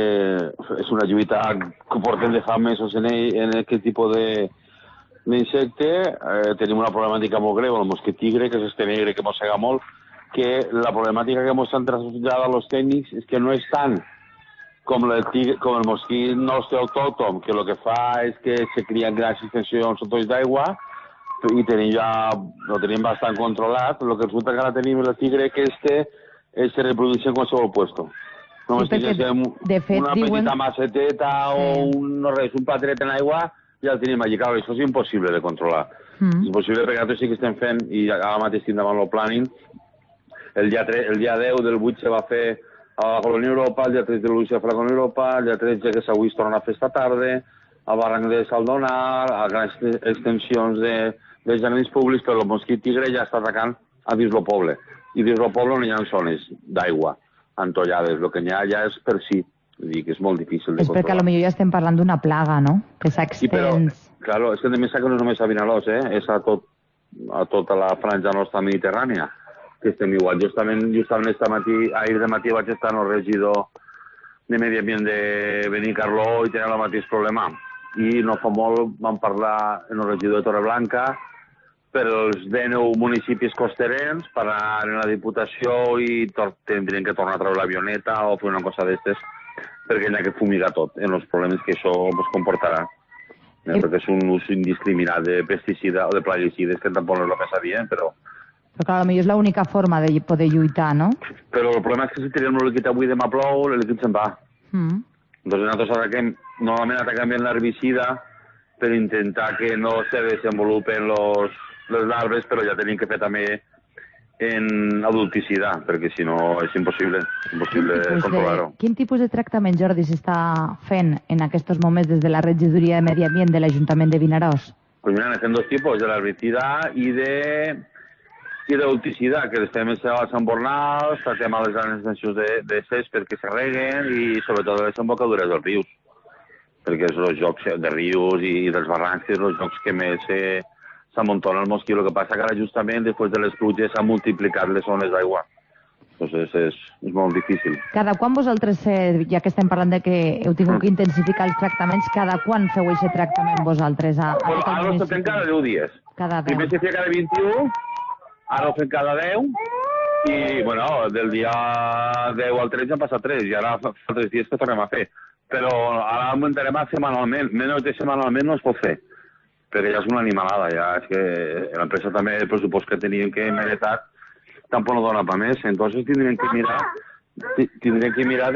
és una lluita que portem de fa mesos en aquest tipus d'insecte. Tenim una problemàtica molt greu, el mosquit tigre, que és este negre que mossega molt, que la problemàtica que ens han traslladat a los tècnics és que no és tant com el mosquit nostre autòcton, que el que fa és que se crien grans extensions sota d'aigua i lo tenim bastant controlat. El que resulta que ara tenim el tigre que se reprodueix en qualsevol puesto. Només tinguéssim una petita maceteta o un patret en aigua ja el tenim allí. Clar, això és impossible de controlar. És impossible perquè nosaltres sí que estem fent, i ara mateix estem davant el planning. El dia 10 del 8 se va fer a la Colònia Europa, el dia 3 de l'1 se va fer a la Colònia Europa, el dia 13 que s'avui es torna a fer esta tarda, al barranc de Saldonar, a grans extensions de jardins públics, però el mosquit tigre ja està atacant a dins el poble. I dins el poble no hi ha zones d'aigua entollades, el que n'hi ha ja és per si. Vull dir que és molt difícil de controlar. És perquè potser ja estem parlant d'una plaga, no? Que s'ha extens. Sí, però, claro, és que també que no és només a Vinaròs, és a tota la franja nostra mediterrània, que estem igual. Justament ahir de matí vaig estar en el regidor de Medi Ambient de Benicarló i tenen el mateix problema. I no fa molt vam parlar en el regidor de Torreblanca per els 19 municipis costerens, parar en la Diputació i tindrien que tornar a treure l'avioneta o fer una cosa d'estes perquè hi ha que fumigar tot en els problemes que això comportarà. Perquè és un ús indiscriminat de pesticida o de plaguicides, que tampoc no és el més adient, però clar, potser és l'única forma de poder lluitar, no? Però el problema és que si tirem el líquid avui demà plou, el líquid se'n va. Doncs nosaltres ataquem, normalment ataquem l'herbicida per intentar que no se desenvolupen les larves, però ja tenim que fer també en adulticida, perquè si no és impossible controlar-ho. Quin tipus de tractament, Jordi, s'està fent en aquests moments des de la regidoria de Medi Ambient de l'Ajuntament de Vinaròs? Pues mira, fem dos tipus, de l'herbicida i d'ulticida, que estem als embornals, tractem a les grans extensions de césped que se reguen i sobretot a les embocadures dels rius, perquè és els jocs de rius i dels barrancs, que és els jocs que més s'amuntona el mosquit. El que passa que ara justament després de les pluges s'han multiplicat les zones d'aigua. Doncs és molt difícil. Cada quan vosaltres, ja que estem parlant de que heu tingut que intensificar els tractaments, cada quan feu aquest tractament vosaltres? Ara ho fem cada 10 dies. Primer se feia cada 21, ara ho fem cada 10, i bueno, del dia 10 al 13 han passat 3, i ara fa 3 dies que tornem a fer. Però ara augmentarem setmanalment, menys de setmanalment no es pot fer, perquè ja és una animalada, ja és que l'empresa també, el pressupost que teníem que hem heretat, tampoc no dona per més, entonces tindrem que mirar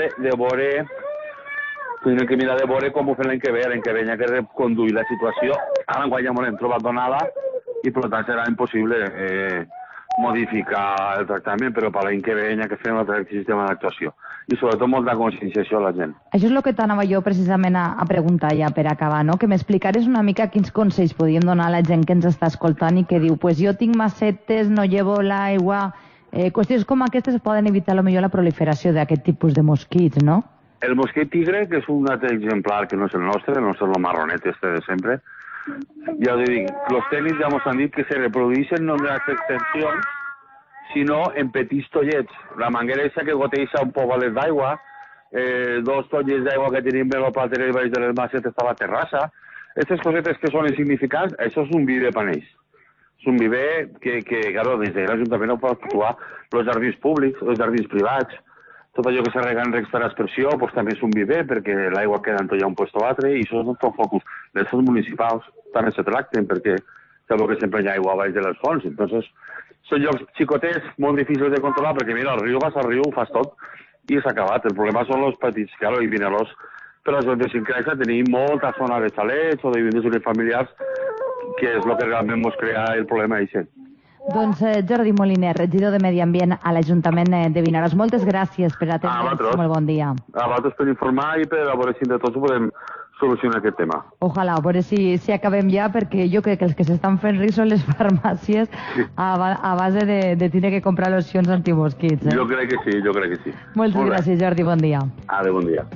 de veure com ho fem l'any que ve hi ha que reconduir la situació. Ara enguany ja m'hem trobat donada i per tant serà impossible modificar el tractament, però per l'any que ve hi ha que fer un altre sistema d'actuació i sobretot molta conscienciació a la gent. Això és el que t'anava jo precisament a preguntar ja per acabar, no? Que m'explicares una mica quins consells podíem donar a la gent que ens està escoltant i que diu, pues jo tinc macetes, no llevo l'aigua. Qüestions com aquestes poden evitar potser la proliferació d'aquest tipus de mosquits, no? El mosquit tigre, que és un altre exemplar que no és el nostre és el marronet de sempre, ja us dic, els tècnics ja ens han dit que se reprodueixen no en grans extensions, sinó en petits tollets. La manguera aquesta que goteja un poc a les d'aigua, 2 tollets d'aigua que tenim en el plateret baix de les macetes a la terrassa, aquestes cosetes que són insignificants, això és un viver per ells. És un viver que claro, des de l'Ajuntament no pot actuar els jardins públics, els jardins privats, tot allò que se rega en recs per aspersió, doncs també és un viver, perquè l'aigua queda entollar un lloc o altre, i això és tot focus. Les fonts municipals també se tracten, perquè sabeu que sempre hi ha aigua baix de les fonts, entonces són llocs xicotets, molt difícils de controlar, perquè mira, al riu vas al riu, ho fas tot, i s'ha acabat. El problema són els petits, claro, i Vinaròs però als 25 anys tenim molta zona de xalets o de vivendes familiars, que és el que realment ens crea el problema d'això. Doncs Jordi Moliner, regidor de Medi Ambient a l'Ajuntament de Vinaròs, moltes gràcies per atendre'ns. Molt bon dia. A vosaltres per informar i per a veure si entre tots podem solucionar aquest tema. Ojalà, a veure si acabem ja, perquè jo crec que els que s'estan fent rics són les farmàcies a base de tenir que comprar locions antimosquits. Jo crec que sí, Moltes gràcies, Jordi, bon dia. Adéu, bon dia.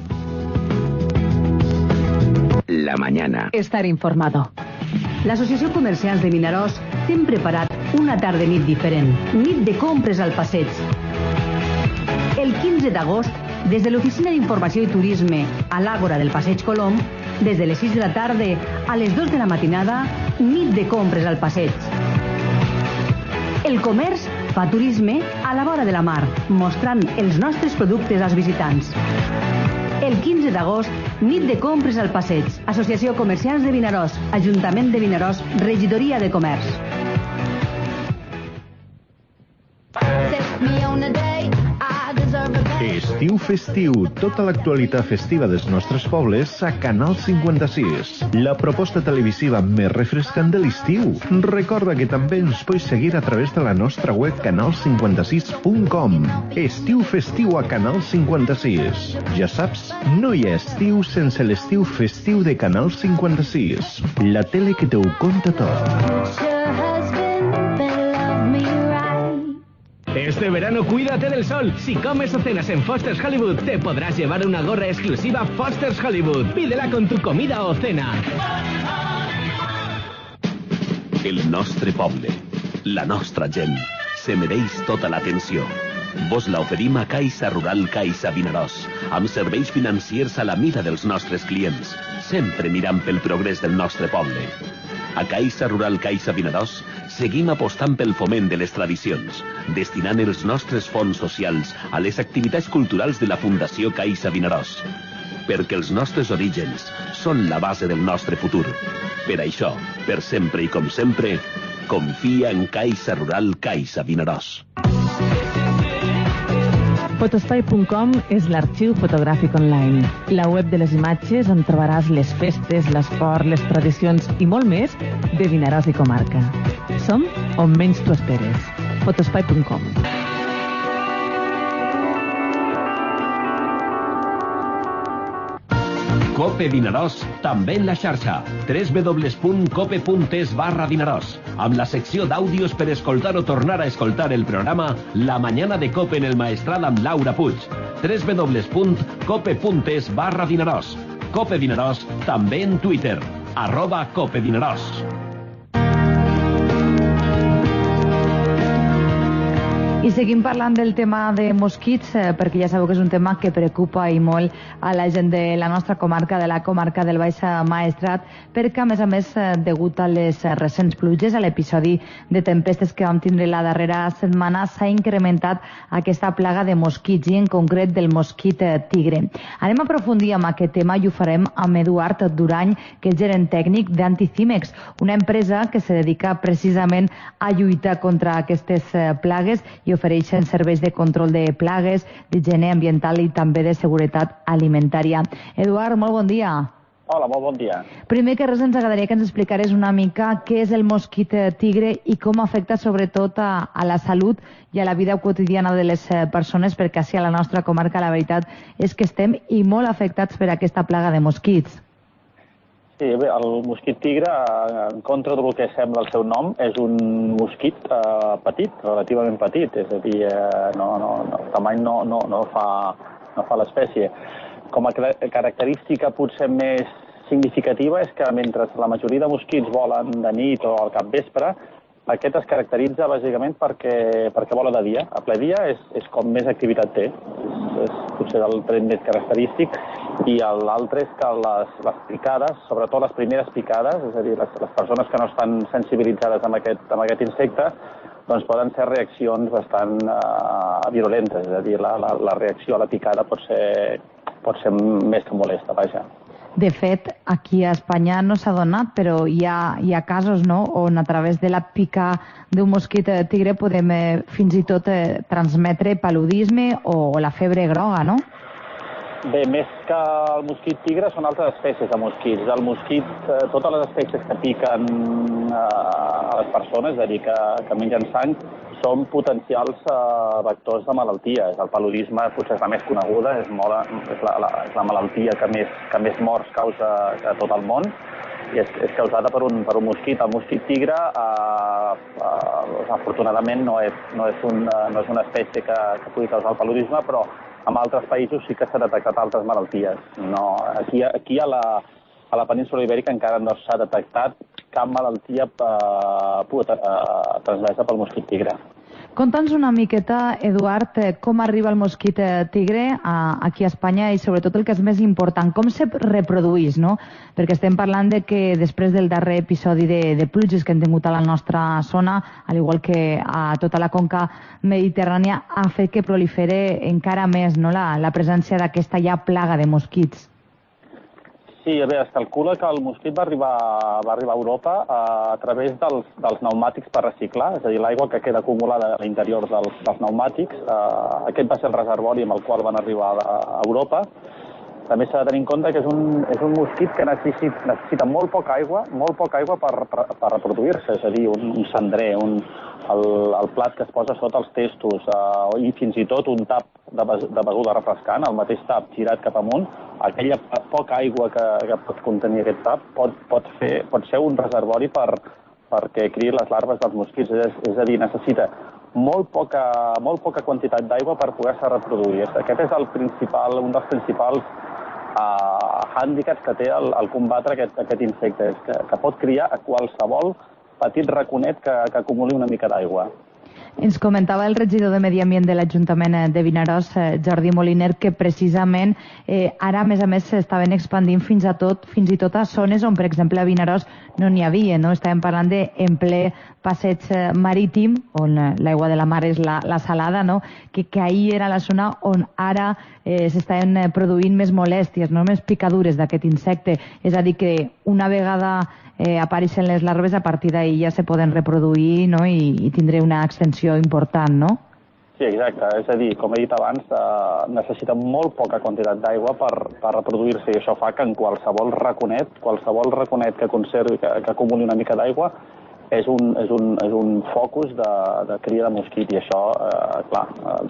La mañana. Estar informado. L'Associació Comerciants de Vinaròs t'hem preparat una tarda nit diferent. Nit de compres al passeig. El 15 d'agost, des de l'Oficina d'Informació i Turisme a l'Àgora del Passeig Colom, des de les 6 de la tarda a les 2 de la matinada, nit de compres al passeig. El comerç fa turisme a la vora de la mar, mostrant els nostres productes als visitants. El 15 d'agost, nit de compres al passeig. Associació Comerciants de Vinaròs, Ajuntament de Vinaròs, Regidoria de Comerç. Estiu festiu, tota l'actualitat festiva dels nostres pobles a Canal 56. La proposta televisiva més refrescant de l'estiu. Recorda que també ens pots seguir a través de la nostra web canal56.com. Estiu festiu a Canal 56. Ja saps, no hi ha estiu sense l'estiu festiu de Canal 56. La tele que te ho conta tot. Este verano cuídate del sol. Si comes o cenas en Foster's Hollywood, te podrás llevar una gorra exclusiva Foster's Hollywood. Pídela con tu comida o cena. El nostre poble, la nostra gent, se mereix tota l'atenció. Vos la oferim a Caixa Rural Caixa Vinaròs, amb serveis financiers a la mida dels nostres clients, sempre mirant pel progrés del nostre poble. A Caixa Rural Caixa Vinaròs seguim apostant pel foment de les tradicions, destinant els nostres fons socials a les activitats culturals de la Fundació Caixa Vinaròs. Perquè els nostres orígens són la base del nostre futur. Per això, per sempre i com sempre, confia en Caixa Rural Caixa Vinaròs. Fotospai.com és l'arxiu fotogràfic online, la web de les imatges on trobaràs les festes, l'esport, les tradicions i molt més de Vinaròs i comarca. Som on menys t'ho esperes. Fotospai.com. Cope Vinaròs, també en la xarxa, www.cope.es/Vinaròs, amb la secció d'àudios per escoltar o tornar a escoltar el programa La Mañana de Cope en el Maestrat amb Laura Puig, www.cope.es/Vinaròs. Cope Vinaròs, també en Twitter, @CopeVinaròs. I seguim parlant del tema de mosquits, perquè ja sabeu que és un tema que preocupa i molt a la gent de la nostra comarca, de la comarca del Baix Maestrat, perquè a més, degut a les recents pluges, a l'episodi de tempestes que vam tindre la darrera setmana, s'ha incrementat aquesta plaga de mosquits i en concret del mosquit tigre. Anem a aprofundir en aquest tema i ho farem amb Eduard Durany, que és gerent tècnic d'Anticímex, una empresa que se dedica precisament a lluitar contra aquestes plagues i ofereixen serveis de control de plagues, d'higiene ambiental i també de seguretat alimentària. Eduard, molt bon dia. Hola, molt bon dia. Primer que res ens agradaria que ens explicares una mica què és el mosquit tigre i com afecta sobretot a la salut i a la vida quotidiana de les persones, perquè així a la nostra comarca la veritat és que estem i molt afectats per aquesta plaga de mosquits. Sí, bé, el mosquit tigre, en contra del que sembla el seu nom, és un mosquit petit, relativament petit, és a dir, el tamany no fa l'espècie. Com a característica potser més significativa és que mentre la majoria de mosquits volen de nit o al capvespre, aquest es caracteritza bàsicament perquè vola de dia. A ple dia és com més activitat té, és potser el tret més característic, i l'altre és que les picades, sobretot les primeres picades, és a dir, les persones que no estan sensibilitzades amb aquest insecte, doncs poden ser reaccions bastant virulentes, és a dir, la reacció a la picada pot ser més que molesta, vaja. De fet, aquí a Espanya no s'ha donat, però hi ha casos, no?, on a través de la pica d'un mosquit tigre podem fins i tot transmetre paludisme o la febre groga, no? Bé, més que el mosquit tigre són altres espècies de mosquits. El mosquit, totes les espècies que piquen a les persones, és a dir, que mengen sang, són potencials vectors de malalties. El paludisme potser és la més coneguda, és la malaltia que més morts causa a tot el món, i és causada per un mosquit. El mosquit tigre, afortunadament, no és una espècie que pugui causar el paludisme, però en altres països sí que s'ha detectat altres malalties. Aquí a la península Ibèrica encara no s'ha detectat cap malaltia transmesa pel mosquit tigre. Conta'ns una miqueta, Eduard, com arriba el mosquit tigre aquí a Espanya i sobretot el que és més important, com se reproduís, no? Perquè estem parlant de que després del darrer episodi de pluges que hem tingut a la nostra zona, al igual que a tota la conca mediterrània, ha fet que prolifere encara més, no, la presència d'aquesta ja plaga de mosquits. Sí, bé, es calcula que el mosquit va arribar a Europa a través dels pneumàtics per reciclar, és a dir, l'aigua que queda acumulada a l'interior dels pneumàtics. Aquest va ser el reservori amb el qual van arribar a Europa. També s'ha de tenir en compte que és un mosquit que necessita molt poca aigua per reproduir-se, és a dir, un cendrer, el plat que es posa sota els testos i fins i tot un tap de beguda refrescant, el mateix tap girat cap amunt, aquella poca aigua que pot contenir aquest tap pot ser un reservori perquè criï les larves dels mosquits, és a dir, necessita molt poca quantitat d'aigua per poder-se reproduir. Aquest és un dels principals hàndicaps que té el combatre aquest insecte, que pot criar a qualsevol petit raconet que acumuli una mica d'aigua. Ens comentava el regidor de Medi Ambient de l'Ajuntament de Vinaròs, Jordi Moliner, que precisament ara, a més, s'estaven expandint fins i tot a zones on, per exemple, a Vinaròs no n'hi havia, no? Estàvem parlant en ple passeig marítim, on l'aigua de la mar és la salada, no? Que ahir era la zona on ara s'estaven produint més molèsties, no? Més picadures d'aquest insecte. És a dir, que una vegada apareixen les larves, a partir d'ahir ja se poden reproduir, no? I tindré una extensió important, no? Sí, exacte. És a dir, com he dit abans, necessita molt poca quantitat d'aigua per reproduir-se, i això fa que en qualsevol raconet que conservi, que acumuli una mica d'aigua, és un focus de cria de mosquit, i això, clar,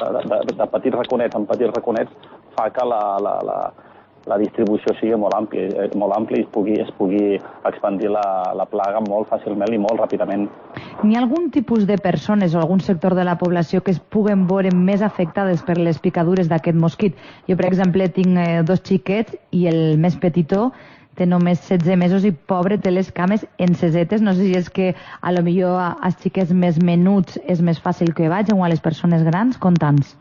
de petits raconets en petits raconets fa que la distribució sigui molt àmplia i es pugui expandir la plaga molt fàcilment i molt ràpidament. N'hi ha algun tipus de persones o algun sector de la població que es puguen veure més afectades per les picadures d'aquest mosquit? Jo, per exemple, tinc 2 xiquets i el més petitó té només 16 mesos i, pobre, té les cames encesetes. No sé si és que a lo millor als xiquets més menuts és més fàcil que vagin, o a les persones grans. Conta'ns.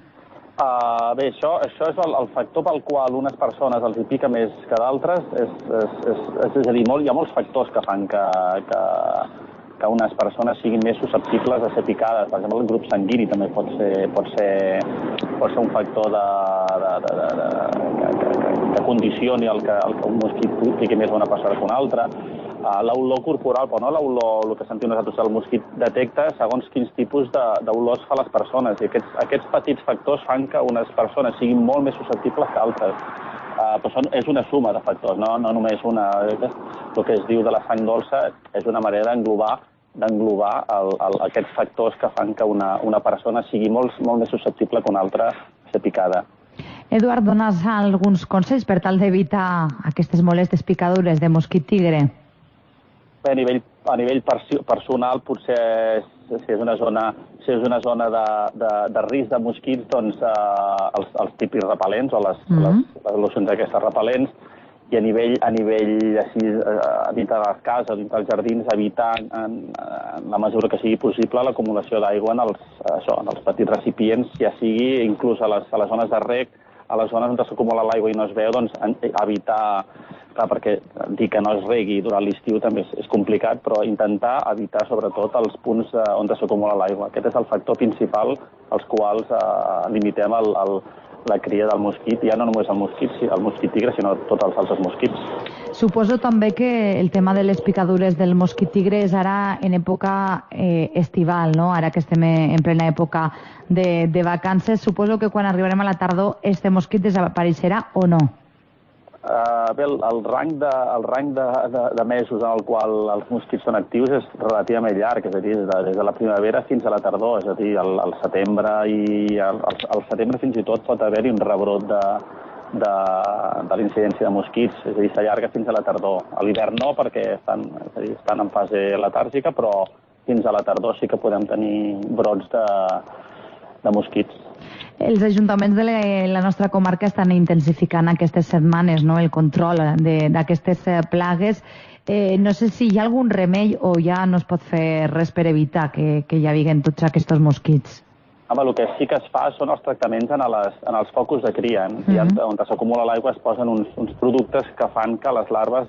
Bé, això és el factor pel qual unes persones els hi pica més que d'altres. És a dir, hi ha molts factors que fan que unes persones siguin més susceptibles a ser picades. Per exemple, el grup sanguini també pot ser un factor que condicioni el que un mosquit piqui més a una persona que una altra. L'olor corporal, però no l'olor, el que sentim nosaltres, el mosquit detecta segons quins tipus d'olors fa les persones, i aquests petits factors fan que unes persones siguin molt més susceptibles que altres. Però és una suma de factors, no només una. El que es diu de la sang dolça és una manera d'englobar aquests factors que fan que una persona sigui molt més susceptible que una altra a ser picada. Eduard, dones alguns consells per tal d'evitar aquestes molestes picadures de mosquit tigre? A nivell personal, potser si és una zona de risc de mosquits, doncs els típics repel·lents o les locions d'aquestes repel·lents, i a nivell així, dintre de les cases, dintre dels jardins, evitar en la mesura que sigui possible l'acumulació d'aigua en els petits recipients, ja sigui inclús a les zones de reg, a les zones on s'acumula l'aigua i no es veu, doncs evitar, clar, perquè dir que no es regui durant l'estiu també és complicat, però intentar evitar sobretot els punts on s'acumula l'aigua. Aquest és el factor principal als quals limitem la cria del mosquit, ja no només el mosquit tigre, sinó tots els altres mosquits. Suposo també que el tema de les picadures del mosquit tigre és ara en època estival, no? Ara que estem en plena època de vacances, suposo que quan arribarem a la tardor este mosquit desapareixerà o no? Bé, el rang de mesos en el qual els mosquits són actius és relativament llarg, és a dir, des de la primavera fins a la tardor, és a dir, al setembre i al setembre fins i tot pot haver-hi un rebrot de l'incidència de mosquits, és a dir, s'allarga fins a la tardor. A l'hivern no, perquè estan en fase letàrgica, però fins a la tardor sí que podem tenir brots de mosquits. Els ajuntaments de la nostra comarca estan intensificant aquestes setmanes, no?, el control d'aquestes plagues. No sé si hi ha algun remei o ja no es pot fer res per evitar que hi hagin tots aquests mosquits. Home, el que sí que es fa són els tractaments en els focus de cria. On s'acumula l'aigua es posen uns productes que fan que les larves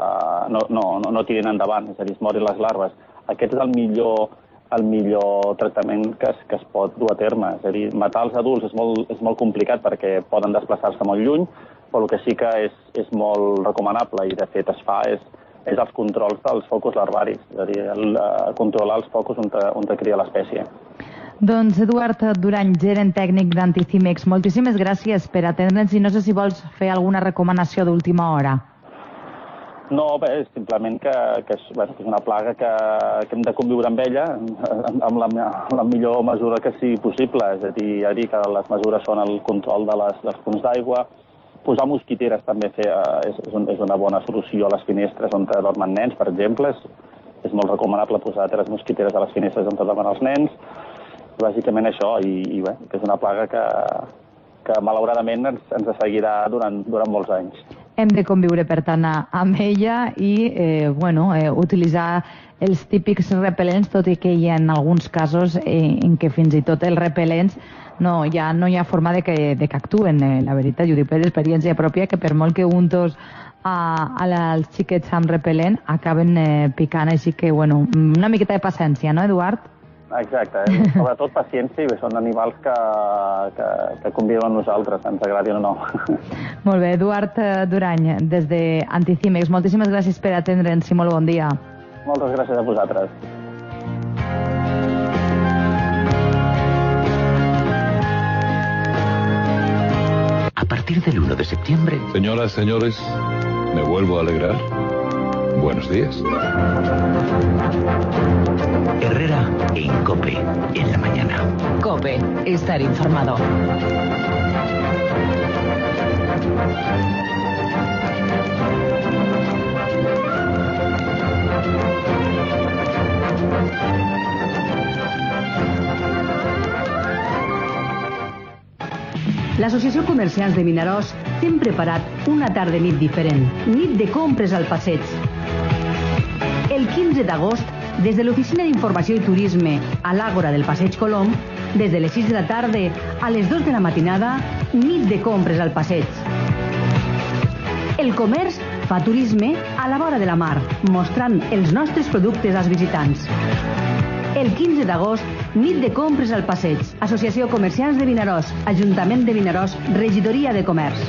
no tirin endavant, és a dir, es morin les larves. Aquest és el millor tractament que es pot dur a terme. És a dir, matar els adults és molt complicat perquè poden desplaçar-se molt lluny, però el que sí que és molt recomanable i de fet es fa és els controls dels focus larvaris, és a dir, controlar els focus on cria l'espècie. Doncs Eduard Durany, gerent tècnic d'Anticímex, moltíssimes gràcies per atendre'ns i no sé si vols fer alguna recomanació d'última hora. No, bé, simplement que és una plaga que hem de conviure amb ella amb la millor mesura que sigui possible. És a dir, que les mesures són el control dels punts d'aigua. Posar mosquiteres també és una bona solució a les finestres on dormen nens, per exemple. És molt recomanable posar les mosquiteres a les finestres on dormen els nens. Bàsicament això, i bé, que és una plaga que malauradament ens seguirà durant molts anys. Hem de conviure, per tant, amb ella i utilitzar els típics repel·lents, tot i que hi ha en alguns casos en què fins i tot els repel·lents no hi ha forma de que actuen. La veritat, jo dic per experiència pròpia, que per molt que untos als xiquets amb repel·lent acaben picant, així que, una miqueta de paciència, no, Eduard? Exacte, sobretot paciència, i són animals que conviuen amb nosaltres, ens agradi o no. Molt bé, Eduard Durany, des d'Anticímex, moltíssimes gràcies per atendre'ns i molt bon dia. Moltes gràcies a vosaltres. A partir del 1 de septiembre... Señoras, señores, me vuelvo a alegrar. Buenos días. Herrera en COPE, en la mañana. COPE, estar informado. L'Associació Comerciants de Vinaròs t'hem preparat una tarda nit diferent. Nit de compres al passeig. El 15 d'agost, des de l'Oficina d'Informació i Turisme a l'Àgora del Passeig Colom, des de les 6 de la tarda a les 2 de la matinada, nit de compres al passeig. El comerç fa turisme a la vora de la mar, mostrant els nostres productes als visitants. El 15 d'agost, nit de compres al passeig. Associació Comerciants de Vinaròs, Ajuntament de Vinaròs, Regidoria de Comerç.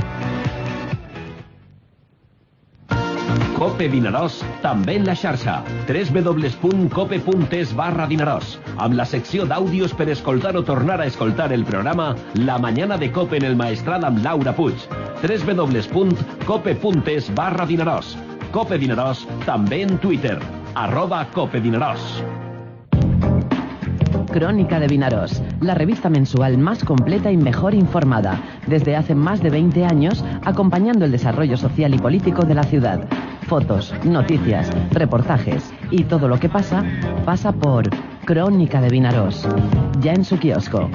Cope Vinaròs, també en la xarxa. www.cope.es/Vinaròs, amb la secció d'àudios per escoltar o tornar a escoltar el programa La Mañana de Cope en el Maestrat amb Laura Puig. www.cope.es/Vinaròs. Cope Vinaròs, també en Twitter, @CopeVinaròs. Crónica de Vinaròs, la revista mensual más completa y mejor informada, desde hace más de 20 años, acompañando el desarrollo social y político de la ciudad. Fotos, noticias, reportajes y todo lo que pasa, pasa por Crónica de Vinaròs, ya en su kiosco.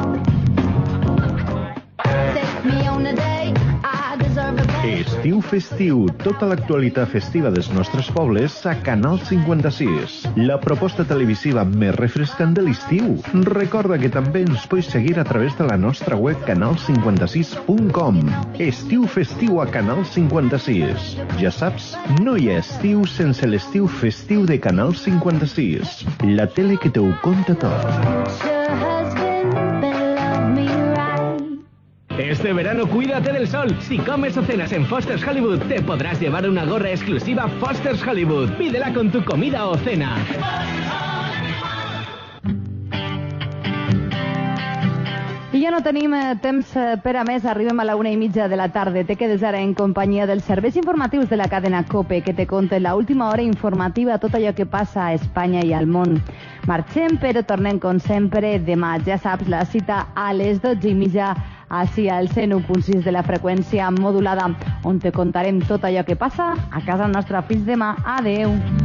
Estiu festiu, tota l'actualitat festiva dels nostres pobles a Canal 56. La proposta televisiva més refrescant de l'estiu. Recorda que també ens pots seguir a través de la nostra web canal56.com. Estiu festiu a Canal 56. Ja saps, no hi ha estiu sense l'estiu festiu de Canal 56. La tele que te ho conta tot. Este verano cuídate del sol. Si comes o cenas en Foster's Hollywood, te podrás llevar una gorra exclusiva Foster's Hollywood. Pídela con tu comida o cena. I ja no tenim temps per a més, arribem a la 1:30 de la tarda. Te quedes ara en companyia dels serveis informatius de la cadena COPE, que te conten l'última hora informativa, tot allò que passa a Espanya i al món. Marxem, però tornem com sempre demà. Ja saps, la cita a les 12:30 així al 101.6 de la freqüència modulada, on te contarem tot allò que passa a casa nostra. Fins demà. Adeu.